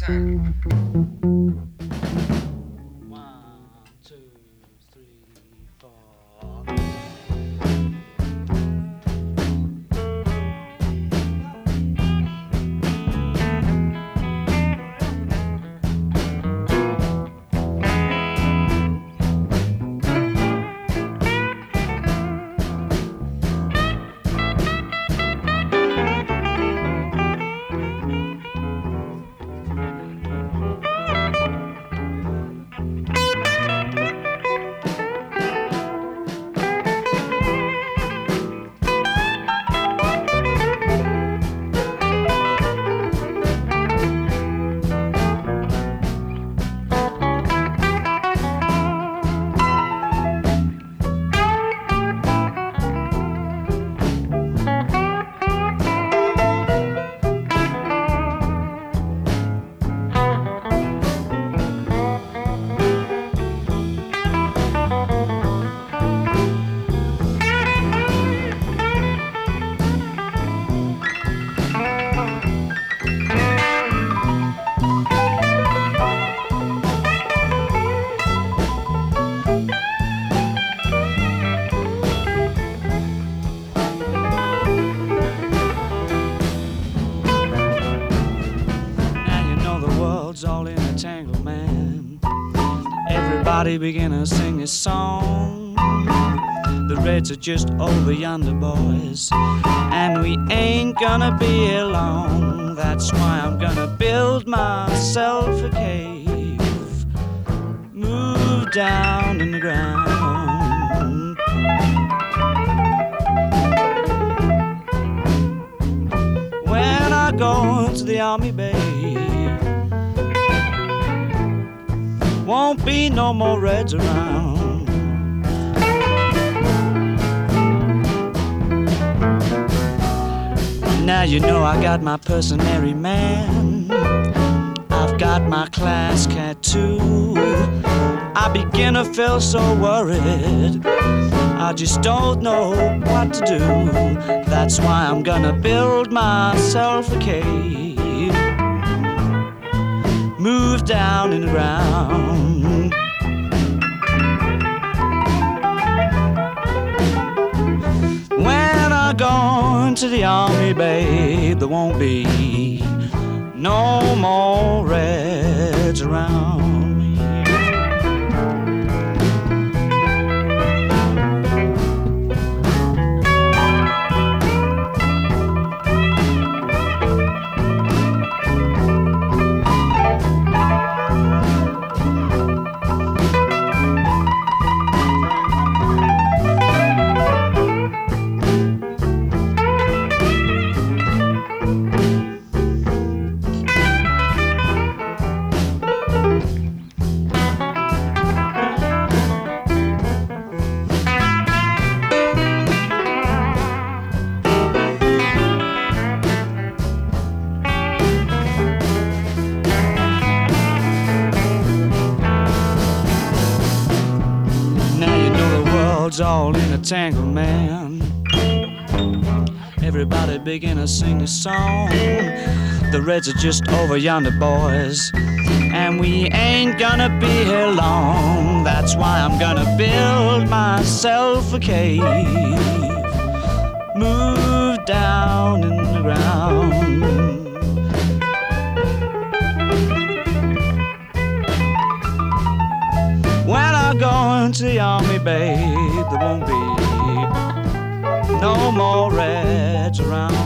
All in a tangle, man. Everybody begin to sing this song. The Reds are just over yonder, boys, and we ain't gonna be here long. That's why I'm gonna build myself a cave, move down in the ground. When I go to the army, babe, won't be no more Reds around. Now you know I got my personary man, I've got my class cat too. I begin to feel so worried, I just don't know what to do. That's why I'm gonna build myself a cave, move down in the ground. When I go into the army, babe, there won't be no more Reds around me. All in a tangle, man. Everybody begin to sing a song. The Reds are just over yonder, boys, and we ain't gonna be here long. That's why I'm gonna build myself a cave, move down in the ground. When I go into the army, babe, there won't be no more Reds around.